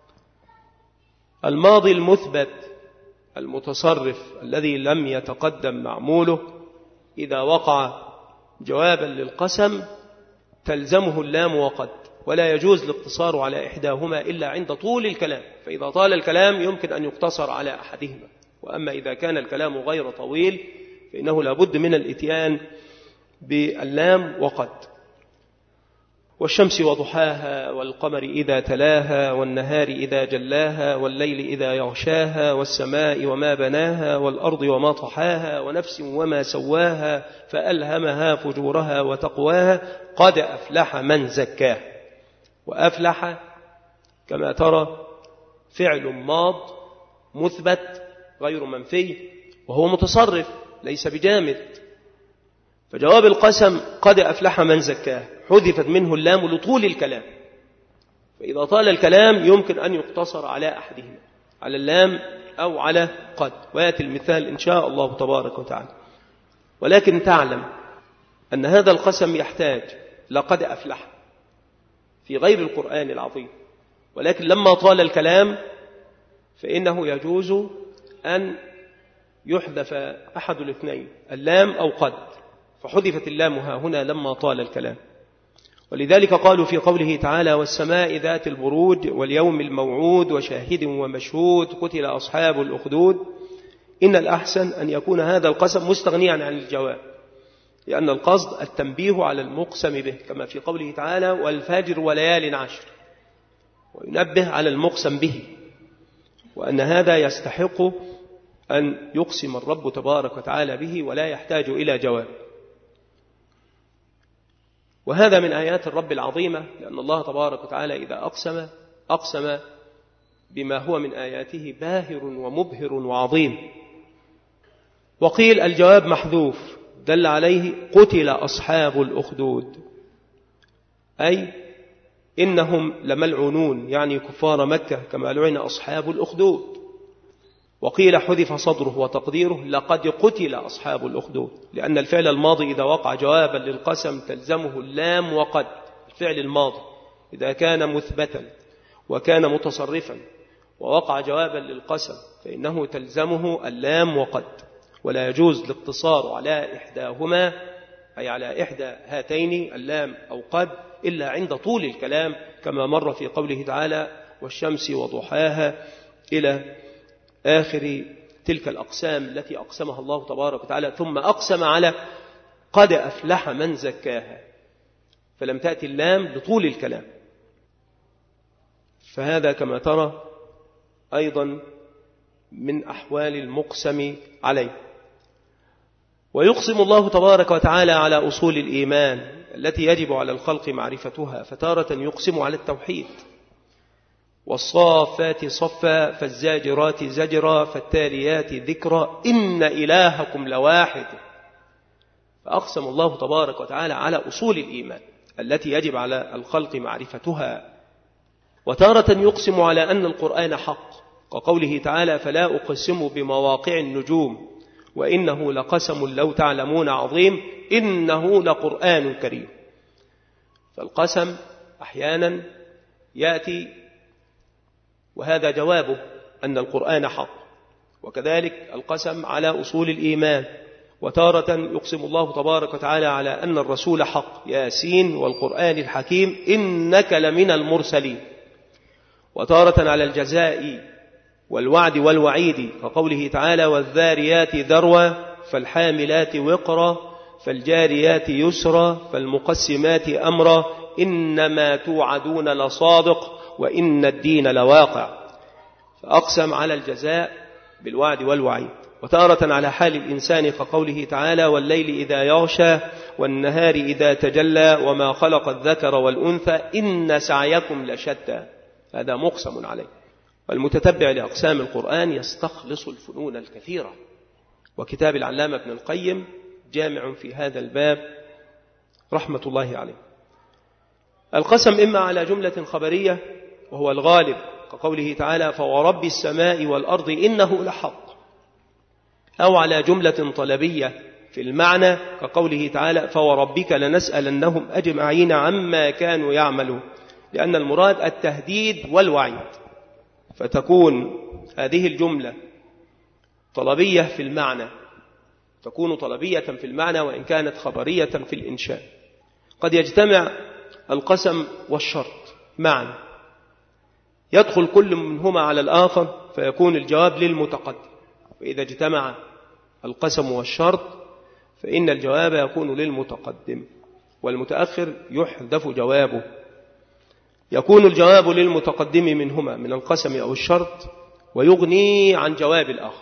الماضي المثبت المتصرف الذي لم يتقدم معموله إذا وقع جوابا للقسم تلزمه اللام وقد، ولا يجوز الاقتصار على إحداهما إلا عند طول الكلام، فإذا طال الكلام يمكن أن يقتصر على أحدهما، وأما إذا كان الكلام غير طويل فإنه لابد من الإتيان باللام وقد. والشمس وضحاها والقمر إذا تلاها والنهار إذا جلاها والليل إذا يغشاها والسماء وما بناها والأرض وما طحاها ونفس وما سواها فألهمها فجورها وتقواها قد أفلح من زكاها. وأفلح كما ترى فعل ماض مثبت غير منفي، وهو متصرف ليس بجامد، فجواب القسم قد أفلح من زكاه حذفت منه اللام لطول الكلام، فإذا طال الكلام يمكن أن يقتصر على أحدهما، على اللام أو على قد، ويأتي المثال إن شاء الله تبارك وتعالى. ولكن تعلم أن هذا القسم يحتاج لقد أفلح في غير القرآن العظيم، ولكن لما طال الكلام فإنه يجوز أن يحذف أحد الاثنين، اللام أو قد، فحذفت اللام ها هنا لما طال الكلام. ولذلك قالوا في قوله تعالى والسماء ذات البروج واليوم الموعود وشاهد ومشهود قتل أصحاب الأخدود، إن الأحسن أن يكون هذا القسم مستغنيا عن الجواب، لأن القصد التنبيه على المقسم به، كما في قوله تعالى والفجر وليال عشر، وينبه على المقسم به، وأن هذا يستحق أن يقسم الرب تبارك وتعالى به ولا يحتاج إلى جواب. وهذا من آيات الرب العظيمة، لأن الله تبارك وتعالى إذا أقسم أقسم بما هو من آياته باهر ومبهر وعظيم. وقيل الجواب محذوف دل عليه قتل أصحاب الأخدود، أي إنهم لملعونون، يعني كفار مكة كما لعن أصحاب الأخدود. وقيل حذف صدره وتقديره لقد قتل أصحاب الأخدود، لأن الفعل الماضي إذا وقع جوابا للقسم تلزمه اللام وقد. الفعل الماضي إذا كان مثبتا وكان متصرفا ووقع جوابا للقسم فإنه تلزمه اللام وقد، ولا يجوز الاقتصار على إحداهما أي على إحدى هاتين اللام أو قد إلا عند طول الكلام، كما مر في قوله تعالى والشمس وضحاها إلى آخر تلك الأقسام التي أقسمها الله تبارك وتعالى، ثم أقسم على قد أفلح من زكاها، فلم تأتي اللام لطول الكلام. فهذا كما ترى أيضا من أحوال المقسم عليه. ويقسم الله تبارك وتعالى على أصول الإيمان التي يجب على الخلق معرفتها، فتارة يقسم على التوحيد، والصافات صفا فالزاجرات زجرا فالتاليات ذكرا إن إلهكم لواحد. فأقسم الله تبارك وتعالى على أصول الإيمان التي يجب على الخلق معرفتها. وتارة يقسم على أن القرآن حق، وقوله تعالى فلا أقسم بمواقع النجوم وإنه لقسم لو تعلمون عظيم إنه لقرآن كريم. فالقسم أحيانا يأتي وهذا جوابه أن القرآن حق، وكذلك القسم على أصول الإيمان. وتارة يقسم الله تبارك وتعالى على أن الرسول حق ياسين والقرآن الحكيم إنك لمن المرسلين. وتارة على الجزاء والوعد والوعيد، كقوله تعالى والذاريات ذروا فالحاملات وقرا فالجاريات يسرا فالمقسمات أمرا إنما توعدون لصادق وإن الدين لواقع. فأقسم على الجزاء بالوعد والوعيد. وتارة على حال الإنسان، كقوله تعالى والليل إذا يغشى والنهار إذا تجلى وما خلق الذكر والأنثى إن سعيكم لشتى، هذا مقسم عليه. والمتتبع لأقسام القرآن يستخلص الفنون الكثيرة، وكتاب العلامة ابن القيم جامع في هذا الباب رحمة الله عليه. القسم إما على جملة خبرية وهو الغالب، كقوله تعالى فورب السماء والأرض إنه لحق، أو على جملة طلبية في المعنى، كقوله تعالى فوربك لنسألنهم أجمعين عما كانوا يعملون، لأن المراد التهديد والوعيد. فتكون هذه الجملة طلبية في المعنى، تكون طلبية في المعنى وإن كانت خبرية في الإنشاء. قد يجتمع القسم والشرط معا، يدخل كل منهما على الآخر فيكون الجواب للمتقدم. وإذا اجتمع القسم والشرط فإن الجواب يكون للمتقدم، والمتأخر يحذف جوابه. يكون الجواب للمتقدم منهما من القسم أو الشرط ويغني عن جواب الآخر.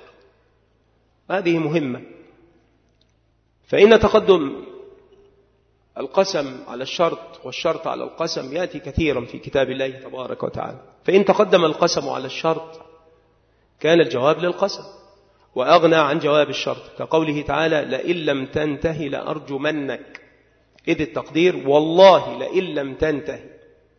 هذه مهمة. فإن تقدم القسم على الشرط والشرط على القسم يأتي كثيرا في كتاب الله تبارك وتعالى. فإن تقدم القسم على الشرط كان الجواب للقسم وأغنى عن جواب الشرط، كقوله تعالى لئن لم تنتهي لأرجمنك، إذ التقدير والله لئن لم تنتهي.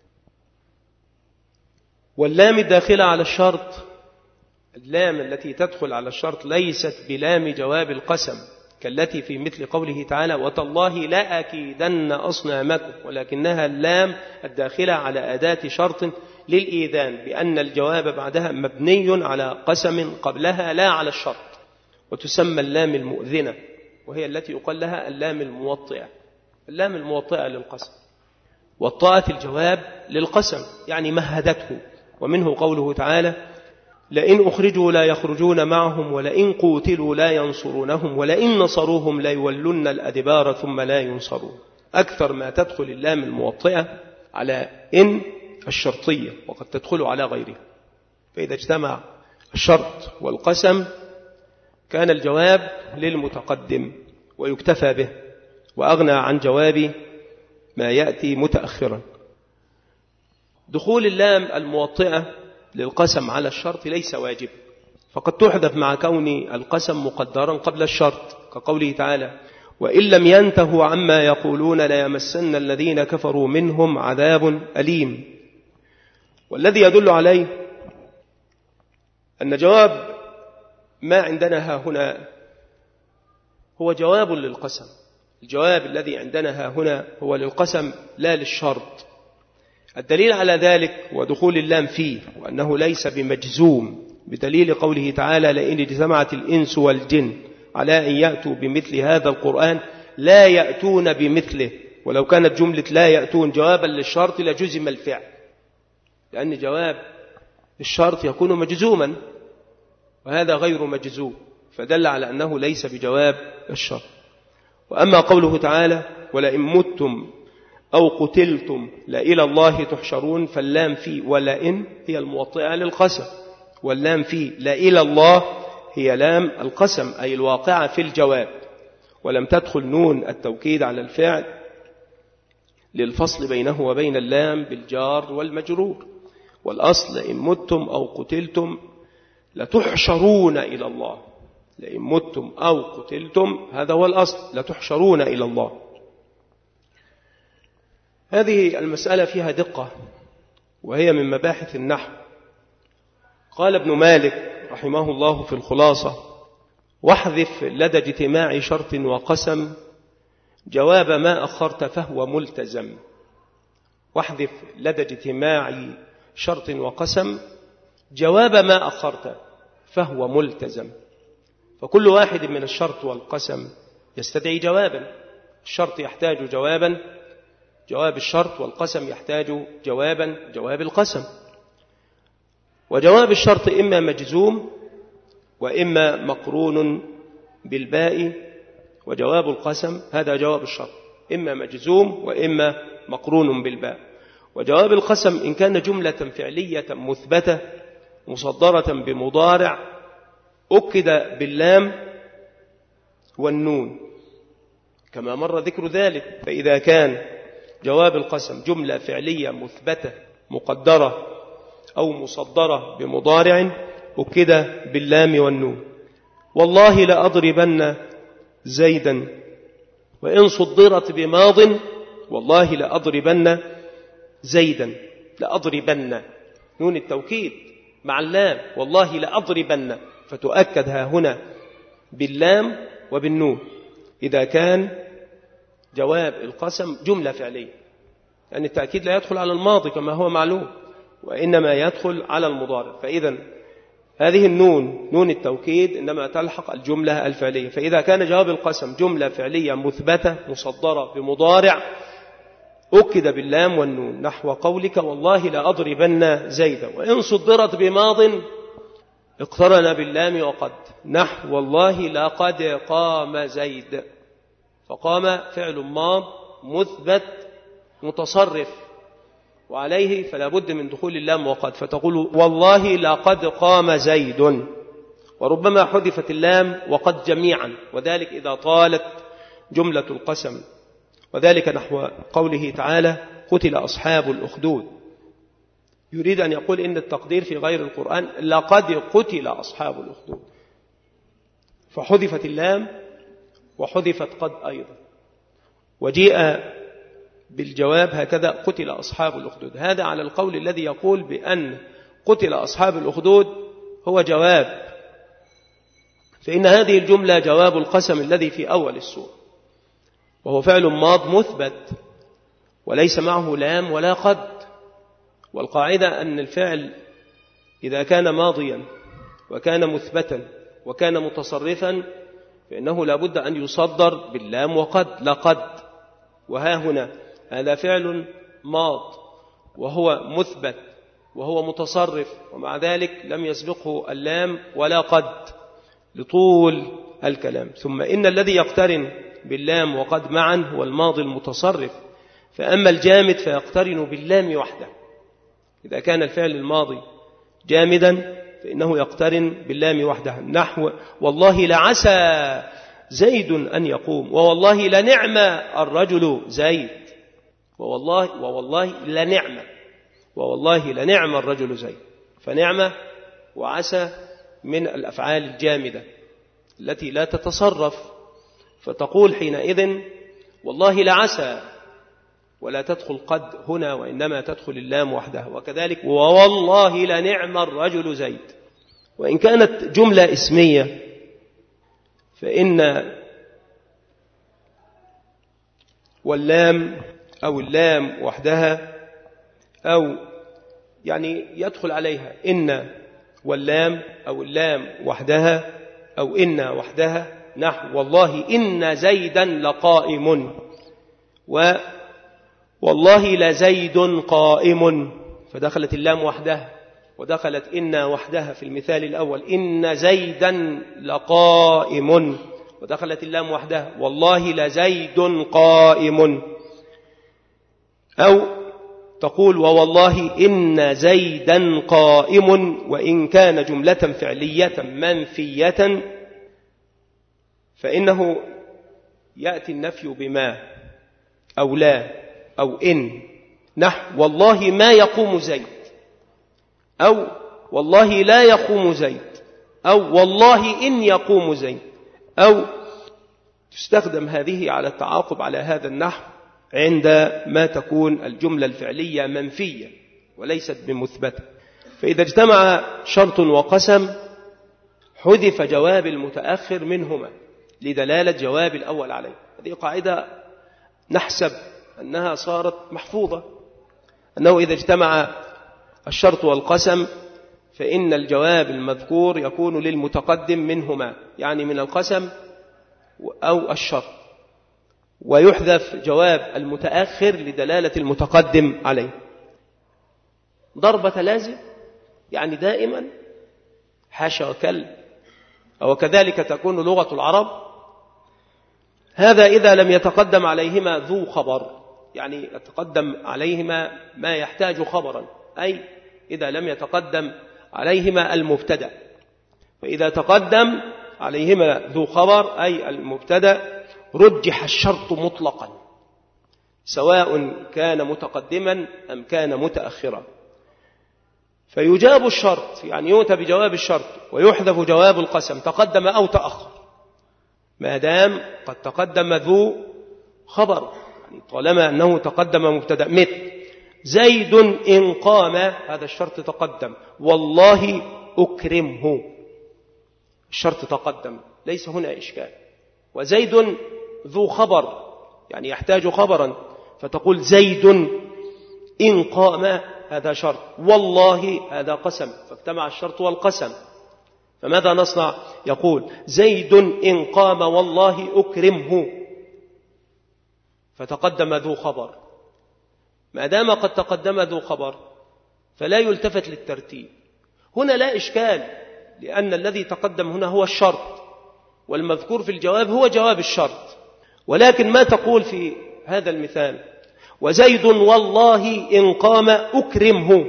واللام الداخلة على الشرط، اللام التي تدخل على الشرط ليست بلام جواب القسم كالتي في مثل قوله تعالى وتالله لا أكيدن أصنامكم، ولكنها اللام الداخلة على أداة شرط للإيذان بأن الجواب بعدها مبني على قسم قبلها لا على الشرط، وتسمى اللام المؤذنة، وهي التي يقال لها اللام الموطئة. اللام الموطئة للقسم، وطأت الجواب للقسم يعني مهدته. ومنه قوله تعالى لئن أخرجوا لا يخرجون معهم ولئن قوتلوا لا ينصرونهم ولئن نصروهم لا يولن الأدبار ثم لا ينصرون. أكثر ما تدخل اللام الموطئة على إن الشرطية، وقد تدخل على غيرها. فإذا اجتمع الشرط والقسم كان الجواب للمتقدم ويكتفى به، وأغنى عن جواب ما يأتي متأخرا. دخول اللام الموطئة للقسم على الشرط ليس واجب، فقد تحذف مع كون القسم مقدرا قبل الشرط، كقوله تعالى وإن لم ينتهوا عما يقولون ليمسن الذين كفروا منهم عذاب أليم. والذي يدل عليه أن جواب ما عندنا ها هنا هو جواب للقسم. الجواب الذي عندنا ها هنا هو للقسم لا للشرط. الدليل على ذلك ودخول اللام فيه، وأنه ليس بمجزوم، بدليل قوله تعالى: لئن اجتمعت الإنس والجن على أن يأتوا بمثل هذا القرآن لا يأتون بمثله. ولو كانت جملة لا يأتون جوابا للشرط لجزم الفعل، لأن جواب الشرط يكون مجزوما وهذا غير مجزوم، فدل على أنه ليس بجواب الشرط. وأما قوله تعالى: ولئن متم أو قتلتم لإلى الله تحشرون، فاللام في ولئن هي الموطئة للقسم، واللام في لإلى الله هي لام القسم، أي الواقعة في الجواب، ولم تدخل نون التوكيد على الفعل للفصل بينه وبين اللام بالجار والمجرور. والأصل إن متم أو قتلتم لتحشرون إلى الله، لئن متم أو قتلتم هذا هو الأصل، لتحشرون إلى الله. هذه المسألة فيها دقة وهي من مباحث النحو. قال ابن مالك رحمه الله في الخلاصة: واحذف لدى اجتماع شرط وقسم جواب ما أخرت فهو ملتزم. واحذف لدى اجتماع شرط وقسم جواب ما أخرت فهو ملتزم. فكل واحد من الشرط والقسم يستدعي جوابا. الشرط يحتاج جوابا، جواب الشرط، والقسم يحتاج جوابا، جواب القسم. وجواب الشرط إما مجزوم وإما مقرون بالباء، وجواب القسم هذا جواب الشرط إما مجزوم وإما مقرون بالباء. وجواب القسم إن كان جملة فعلية مثبتة مصدرة بمضارع أكد باللام والنون كما مر ذكر ذلك. فإذا كان جواب القسم جملة فعلية مثبتة مقدرة أو مصدرة بمضارع أكد باللام والنون. والله لأضربن زيدا، وإن صدرت بماض والله لأضربن زيدا، لأضربن نون التوكيد مع اللام، والله لأضربن، فتؤكد ها هنا باللام وبالنون إذا كان جواب القسم جملة فعلية، يعني التأكيد لا يدخل على الماضي كما هو معلوم، وإنما يدخل على المضارع. فإذا هذه النون نون التوكيد إنما تلحق الجملة الفعلية. فإذا كان جواب القسم جملة فعلية مثبتة مصدرة بمضارع أكد باللام والنون، نحو قولك: والله لأضربن زيدا. وإن صدرت بماض اقترن باللام وقد، نحو والله لقد قام زيد. فقام فعل ماض مثبت متصرف وعليه فلا بد من دخول اللام وقد، فتقول: والله لقد قام زيد. وربما حذفت اللام وقد جميعا، وذلك إذا طالت جملة القسم، وذلك نحو قوله تعالى: قتل أصحاب الأخدود. يريد أن يقول إن التقدير في غير القرآن لقد قتل أصحاب الأخدود، فحذفت اللام وحذفت قد أيضا، وجيء بالجواب هكذا: قتل أصحاب الأخدود. هذا على القول الذي يقول بأن قتل أصحاب الأخدود هو جواب، فإن هذه الجملة جواب القسم الذي في أول السورة، وهو فعل ماض مثبت وليس معه لام ولا قد. والقاعدة أن الفعل إذا كان ماضيا وكان مثبتا وكان متصرفا فإنه لا بد أن يصدر باللام وقد، لقد. وها هنا هذا فعل ماض وهو مثبت وهو متصرف، ومع ذلك لم يسبقه اللام ولا قد لطول الكلام. ثم إن الذي يقترن باللام وقد معا هو الماضي المتصرف، فأما الجامد فيقترن باللام وحده. إذا كان الفعل الماضي جامدا فإنه يقترن باللام وحده، نحو والله لعسى زيد أن يقوم، ووالله لنعم الرجل زيد، ووالله ووالله لنعم ووالله لنعم الرجل زيد. فنعمة وعسى من الأفعال الجامدة التي لا تتصرف، فتقول حينئذ والله لعسى، ولا تدخل قد هنا وإنما تدخل اللام وحدها. وكذلك ووالله لنعم الرجل زيد، وإن كانت جملة اسمية فإن واللام أو اللام وحدها أو يعني يدخل عليها إن واللام أو اللام وحدها أو إن وحدها، نحو والله إن زيدا لقائم، والله لزيد قائم، فدخلت اللام وحدها ودخلت إن وحدها في المثال الأول، إن زيدا لقائم، ودخلت اللام وحدها والله لزيد قائم. أو تقول ووالله إن زيدا قائم، وإن كان جملة فعلية منفية فإنه يأتي النفي بما أو لا أو إن، نحو والله ما يقوم زيد، أو والله لا يقوم زيد، أو والله إن يقوم زيد. أو تستخدم هذه على التعاقب على هذا النحو عندما تكون الجملة الفعلية منفية وليست بمثبتة. فإذا اجتمع شرط وقسم حذف جواب المتأخر منهما لدلالة جواب الأول عليه. هذه قاعدة نحسب أنها صارت محفوظة، أنه إذا اجتمع الشرط والقسم فإن الجواب المذكور يكون للمتقدم منهما، يعني من القسم أو الشرط، ويحذف جواب المتأخر لدلالة المتقدم عليه. ضربة لازم يعني دائما، حاشا وكل، أو كذلك تكون لغة العرب. هذا إذا لم يتقدم عليهما ذو خبر، يعني يتقدم عليهما ما يحتاج خبرا، أي إذا لم يتقدم عليهما المبتدأ. فإذا تقدم عليهما ذو خبر أي المبتدأ رجح الشرط مطلقا، سواء كان متقدما أم كان متأخرا، فيجاب الشرط، يعني يؤتى بجواب الشرط ويحذف جواب القسم تقدم أو تأخر، ما دام قد تقدم ذو خبر، يعني طالما أنه تقدم مبتدأ. مثل زيد إن قام، هذا الشرط تقدم، والله أكرمه، الشرط تقدم، ليس هنا إشكال. وزيد ذو خبر يعني يحتاج خبرا، فتقول زيد إن قام، هذا شرط، والله هذا قسم، فاجتمع الشرط والقسم. فماذا نصنع؟ يقول زيد إن قام والله أكرمه، فتقدم ذو خبر. ما دام قد تقدم ذو خبر فلا يلتفت للترتيب. هنا لا إشكال، لأن الذي تقدم هنا هو الشرط، والمذكور في الجواب هو جواب الشرط. ولكن ما تقول في هذا المثال وزيد والله إن قام أكرمه،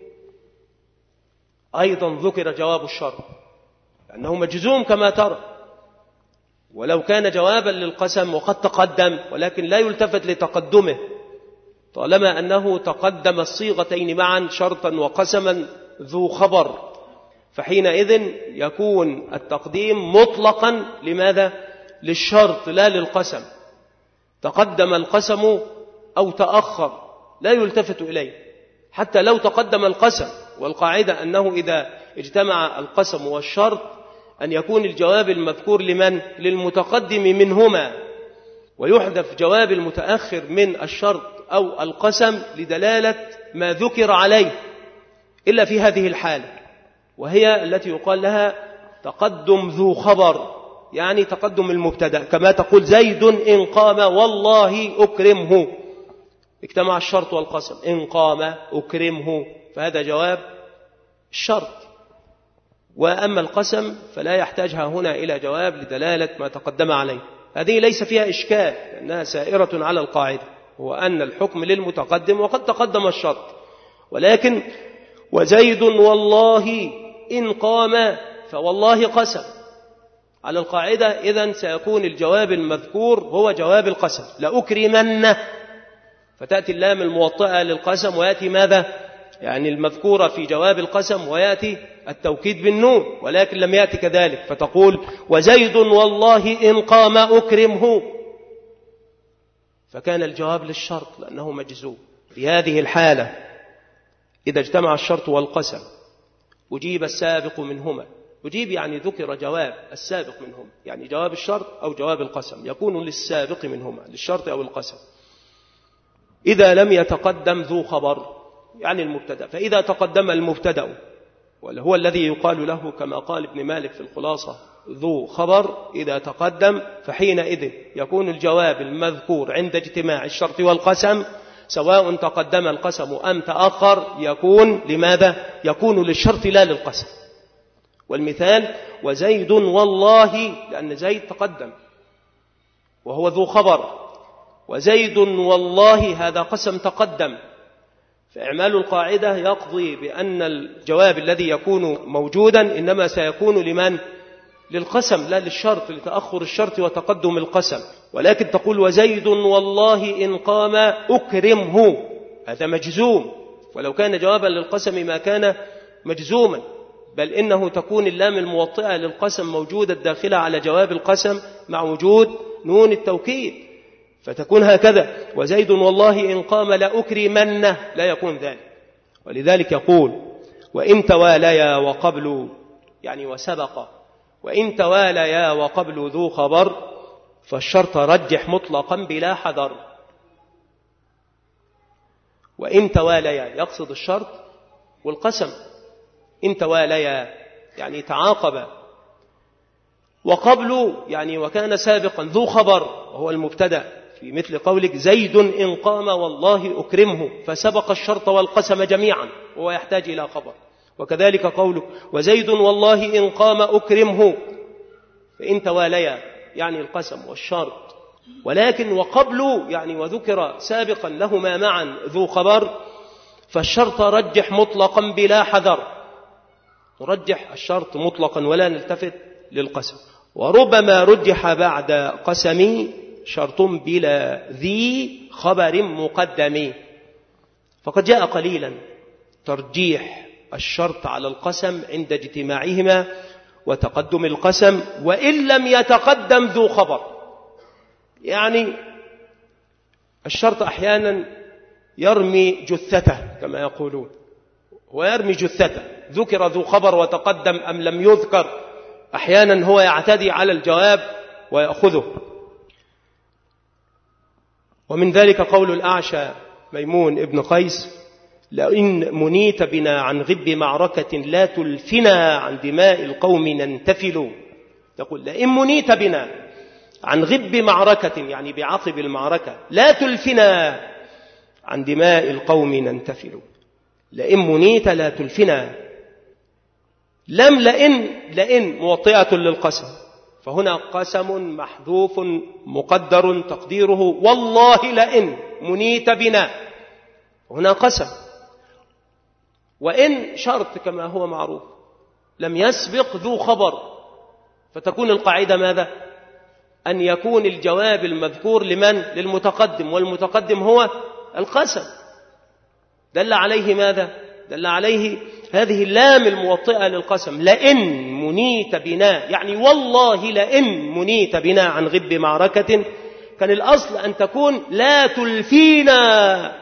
أيضا ذكر جواب الشرط لأنه مجزوم كما ترى، ولو كان جوابا للقسم وقد تقدم، ولكن لا يلتفت لتقدمه طالما أنه تقدم الصيغتين معا شرطا وقسما ذو خبر، فحينئذ يكون التقديم مطلقا لماذا؟ للشرط لا للقسم. تقدم القسم أو تأخر لا يلتفت إليه، حتى لو تقدم القسم، والقاعدة أنه إذا اجتمع القسم والشرط أن يكون الجواب المذكور لمن؟ للمتقدم منهما، ويحذف جواب المتأخر من الشرط أو القسم لدلالة ما ذكر عليه، إلا في هذه الحالة، وهي التي يقال لها تقدم ذو خبر، يعني تقدم المبتدأ، كما تقول زيد إن قام والله أكرمه، اجتمع الشرط والقسم، إن قام أكرمه، فهذا جواب الشرط. وأما القسم فلا يحتاجها هنا إلى جواب لدلالة ما تقدم عليه. هذه ليس فيها إشكال لأنها سائرة على القاعدة، هو أن الحكم للمتقدم وقد تقدم الشرط. ولكن وزيد والله إن قام، فوالله قسم على القاعدة، إذن سيكون الجواب المذكور هو جواب القسم، لأكرمنه، فتأتي اللام الموطئة للقسم ويأتي ماذا؟ يعني المذكورة في جواب القسم، ويأتي التوكيد بالنون، ولكن لم يأتي كذلك، فتقول وزيد والله إن قام أكرمه، فكان الجواب للشرط لأنه مجزوم. في هذه الحالة إذا اجتمع الشرط والقسم أجيب السابق منهما. أجيب يعني ذكر جواب السابق منهما، يعني جواب الشرط أو جواب القسم يكون للسابق منهما، للشرط أو القسم، إذا لم يتقدم ذو خبر يعني المبتدأ. فإذا تقدم المبتدأ وهو الذي يقال له كما قال ابن مالك في الخلاصة ذو خبر، إذا تقدم فحينئذ يكون الجواب المذكور عند اجتماع الشرط والقسم سواء تقدم القسم أم تأخر يكون لماذا؟ يكون للشرط لا للقسم. والمثال وزيد والله، لأن زيد تقدم وهو ذو خبر، وزيد والله هذا قسم تقدم، فإعمال القاعدة يقضي بأن الجواب الذي يكون موجودا إنما سيكون لمن؟ للقسم لا للشرط، لتأخر الشرط وتقدم القسم. ولكن تقول وزيد والله إن قام أكرمه، هذا مجزوم، ولو كان جوابا للقسم ما كان مجزوما، بل إنه تكون اللام الموطئة للقسم موجودة الداخلة على جواب القسم مع وجود نون التوكيد، فتكون هكذا وزيد والله إن قام لأكرمنه، لا يكون ذلك. ولذلك يقول وإن تواليا وقبل يعني وسبق، وإن تواليا وقبل ذو خبر فالشرط رجح مطلقا بلا حذر. وإن تواليا يقصد الشرط والقسم، إن تواليا يعني تعاقب، وقبل يعني وكان سابقا، ذو خبر وهو المبتدأ في مثل قولك زيد إن قام والله أكرمه، فسبق الشرط والقسم جميعا وهو يحتاج إلى خبر. وكذلك قولك وزيد والله إن قام أكرمه، فإن تواليا يعني القسم والشرط. ولكن وقبل يعني وذكر سابقا لهما معا ذو خبر فالشرط رجح مطلقا بلا حذر، نرجح الشرط مطلقا ولا نلتفت للقسم. وربما رجح بعد قسم شرط بلا ذي خبر مقدم، فقد جاء قليلا ترجيح الشرط على القسم عند اجتماعهما وتقدم القسم وإن لم يتقدم ذو خبر. يعني الشرط أحيانا يرمي جثته كما يقولون، ويرمي جثته، ذكر ذو خبر وتقدم أم لم يذكر، أحيانا هو يعتدي على الجواب ويأخذه. ومن ذلك قول الأعشى ميمون ابن قيس لئن منيت بنا عن غب معركة لا تلفنا عن دماء القوم ننتفل. يقول لئن منيت بنا عن غب معركة يعني بعقب المعركة لا تلفنا عن دماء القوم ننتفل. لئن منيت لا تلفنا، لم لئن لئن موطئة للقسم، فهنا قسم محذوف مقدر تقديره والله لئن منيت بنا، هنا قسم. وإن شرط كما هو معروف لم يسبق ذو خبر، فتكون القاعدة ماذا؟ أن يكون الجواب المذكور لمن؟ للمتقدم، والمتقدم هو القسم. دل عليه ماذا؟ دل عليه هذه اللام الموطئة للقسم لئن منيت بنا، يعني والله لئن منيت بنا عن غب معركة. كان الأصل أن تكون لا تلفينا،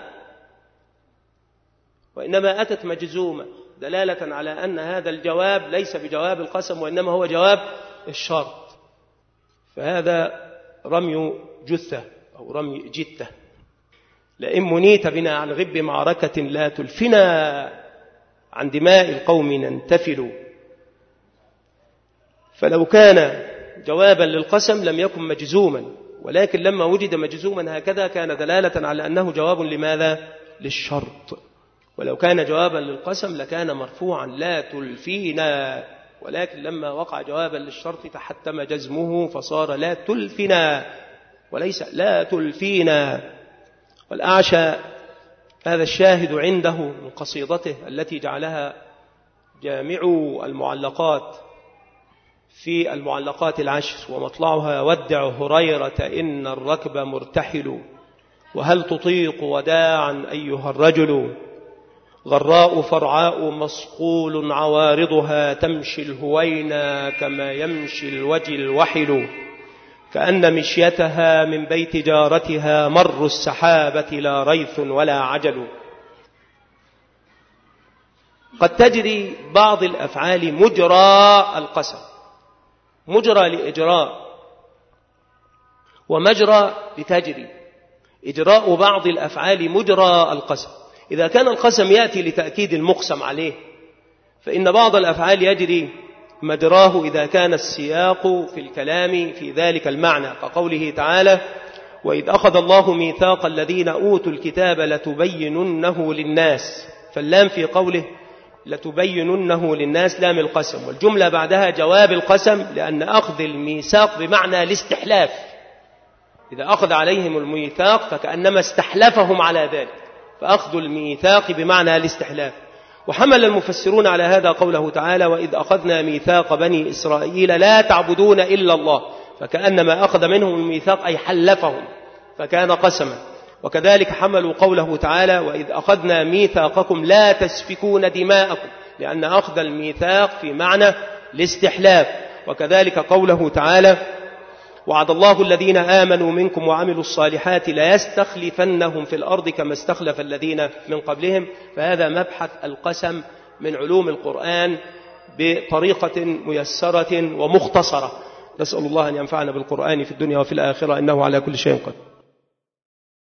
وإنما أتت مجزومة دلالة على أن هذا الجواب ليس بجواب القسم وإنما هو جواب الشرط، فهذا رمي جثة أو رمي جتة. لئن منيت بنا عن غب معركة لا تلفنا عن دماء القوم ننتفل. فلو كان جوابا للقسم لم يكن مجزوما، ولكن لما وجد مجزوما هكذا كان دلالة على أنه جواب لماذا؟ للشرط. ولو كان جوابا للقسم لكان مرفوعا لا تلفينا، ولكن لما وقع جوابا للشرط تحتم جزمه فصار لا تلفنا وليس لا تلفينا. والأعشى هذا الشاهد عنده من قصيدته التي جعلها جامع المعلقات في المعلقات العشر، ومطلعها ودع هريرة إن الركب مرتحل، وهل تطيق وداعا أيها الرجل، غراء فرعاء مصقول عوارضها تمشي الهوينا كما يمشي الوجه الوحل، كأن مشيتها من بيت جارتها مر السحابة لا ريث ولا عجل. قد تجري بعض الأفعال مجرى القسم، مجرى لإجراء ومجرى لتجري. إجراء بعض الأفعال مجرى القسم، إذا كان القسم يأتي لتأكيد المقسم عليه فإن بعض الأفعال يجري مجراه إذا كان السياق في الكلام في ذلك المعنى، كقوله تعالى: وإذ أخذ الله ميثاق الذين أوتوا الكتاب لتبيننه للناس، فاللام في قوله لتبيننه للناس لام القسم، والجملة بعدها جواب القسم، لأن أخذ الميثاق بمعنى الاستحلاف، إذا أخذ عليهم الميثاق فكأنما استحلفهم على ذلك، فأخذ الميثاق بمعنى الاستحلاف. وحمل المفسرون على هذا قوله تعالى: وإذ أخذنا ميثاق بني إسرائيل لا تعبدون إلا الله، فكأنما أخذ منهم الميثاق أي حلفهم فكان قسما. وكذلك حملوا قوله تعالى: وإذ أخذنا ميثاقكم لا تسفكون دماءكم، لأن أخذ الميثاق في معنى الاستحلاف. وكذلك قوله تعالى: وعد الله الذين آمنوا منكم وعملوا الصالحات ليستخلفنهم في الأرض كما استخلف الذين من قبلهم. فهذا مبحث القسم من علوم القرآن بطريقة ميسرة ومختصرة. نسأل الله أن ينفعنا بالقرآن في الدنيا وفي الآخرة، إنه على كل شيء قدير.